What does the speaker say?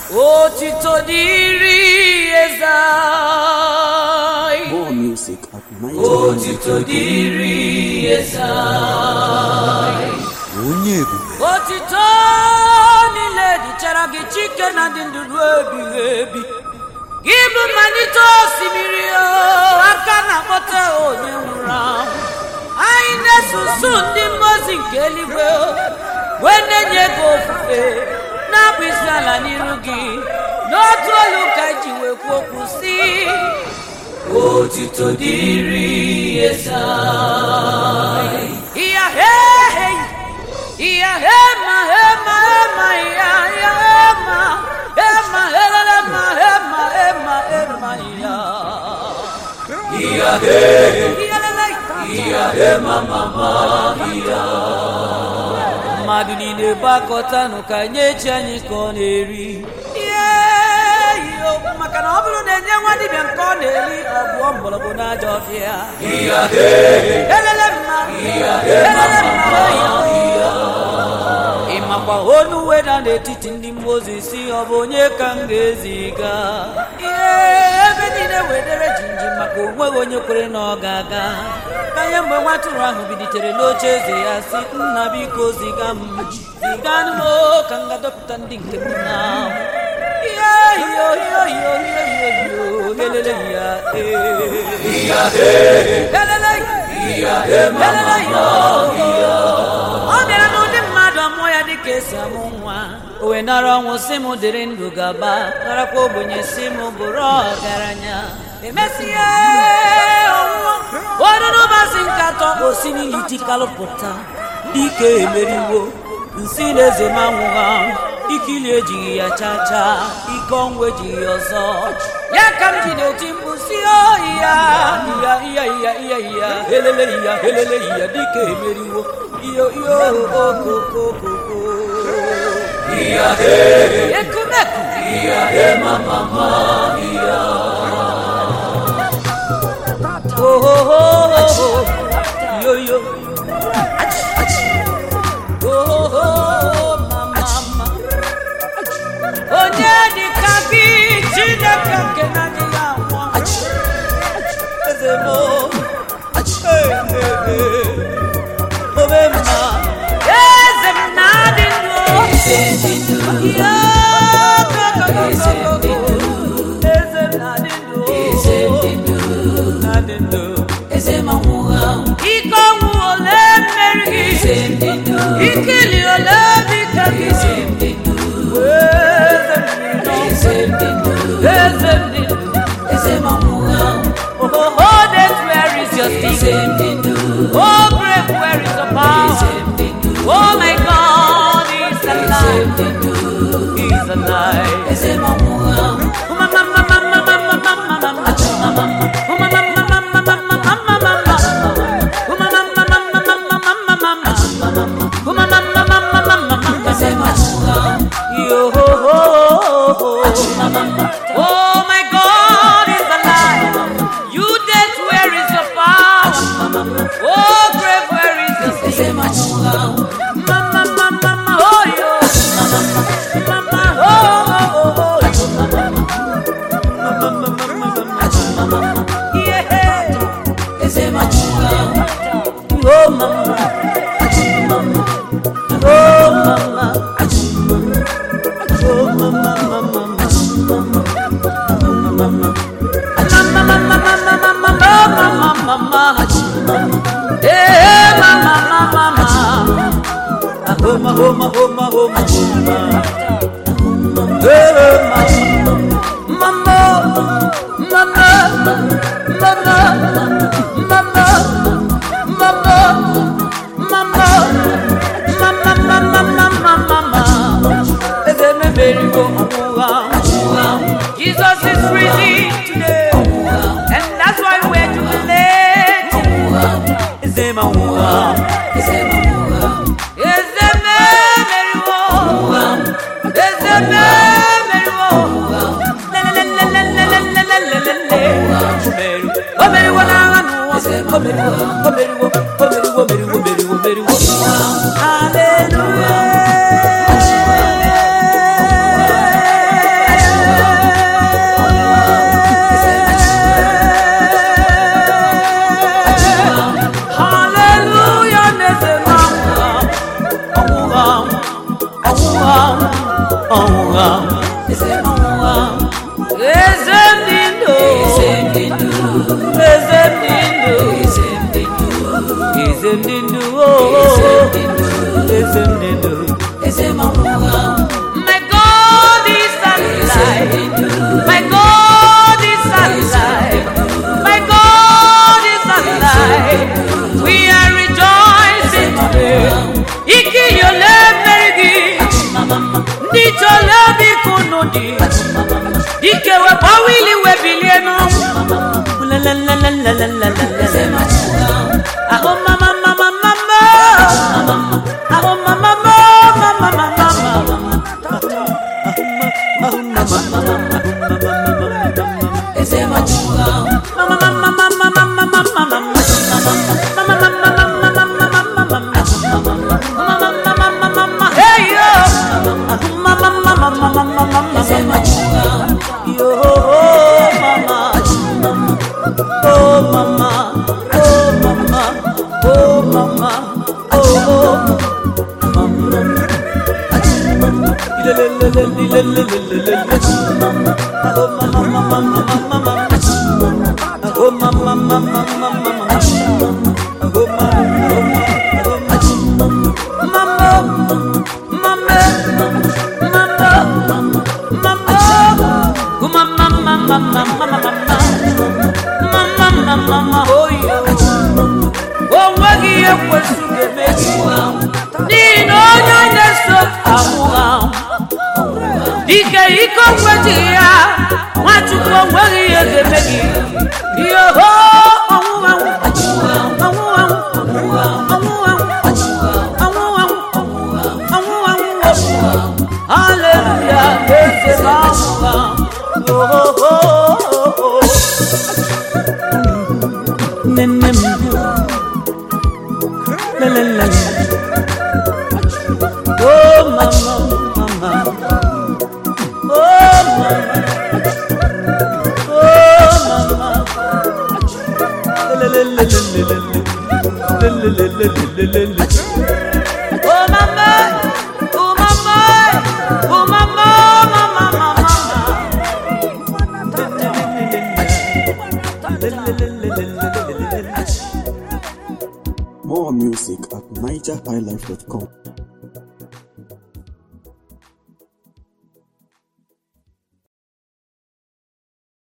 Otito diri Ezai. More music at night. Otito diri Ezai. Otito nile di charagi chike na dinduru ebi. Gibu manito simirio akana bote onye nwura. Aine susu ndi mmozi nke eluigwe wene nye go ofufe na bụ isi ala n'iru gị n'otu olu ka ji wee kwuo okwu si otito dịrị Ezai. Iya hema ya hema iya mama iya mmadụ niile gbakọta nụ ka nye chi anyị ka ọ na-eri maka na ọ bụrụ na enye nwa dibịa nke ọ na-eri ọgwụọ mgbọrọgwụ n'aja ọfịa ịmakwa onu weda n'etiti ndị mmụọ si ọ bụ onye ka m ga-eziga ebe niile wedere jinji maka onweghị onye kwere na ọ ga-aga ka ihe mgbe nwa atụrụ ahụ bilitere n'oche eze ya si nna biko ziganụ ka m ga-adọpụta ndị nke m na ọ bịara n'ụdị mmadụ amụọ ya dịka esi amụ nwa o wee nara ọnwụ si m dịrị ndụ gaba narakwa ogbenye si m bụrụ ọgaranya emesịa ọnwụọ n'ụbọchị nke atọ osi n'iyi tikalụpụta dike emeriwo nsi na eze ma nwụha ikili ejighị ya chacha ike ọnwụ ejighị ya ọzọ ya ka m ji na-eti mkpu si iya helele ya dike emeriwo iyo okokoko ekumeku mama yo mama onye dịka gị Chineke nke na-adịghị anwụ eze m obe mma eze m na-adị ndụ eze m na-adị ndụ ike ọnwụ ole mmeri ikili ole bika gị oh, that's where is your sting. Oh, brave, where is your power? Oh my God, he's alive. He's alive. Oh my God is alive. You dead, where is your power? Oh grave, where is your sin? Mama, oh yo. Mama, oh. Yeah. Oh mama. Oh mama. Jesus is risen today, and that's why we're jubilating. Hallelujah. My God is alive. My God is alive. My God is alive. We are rejoicing today. Iki yole merigi. Nicho lebi kunodi. Ike we pawili we bilieno. La la la la la la la la. Oh mama mama mama. Oh mama mama mama mama. Ike iko kwetia watu kwa wali yegemegi yo ho hallelujah oh mama More music at NigerHighlife.com.